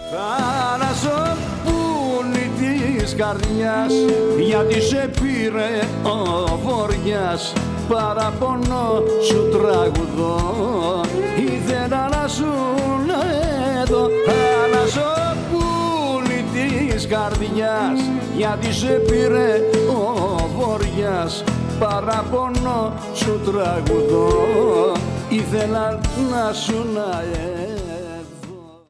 Θάλασσο πουλί της καρδιάς, γιατί σε πήρε ο Βοριάς, παραπονό σου τραγουδώ, ήθελα να σου εδώ. Θάλασσο πουλί της καρδιάς, γιατί σε πήρε ο Βοριάς, παραπονό σου τραγουδώ, ήθελα να σου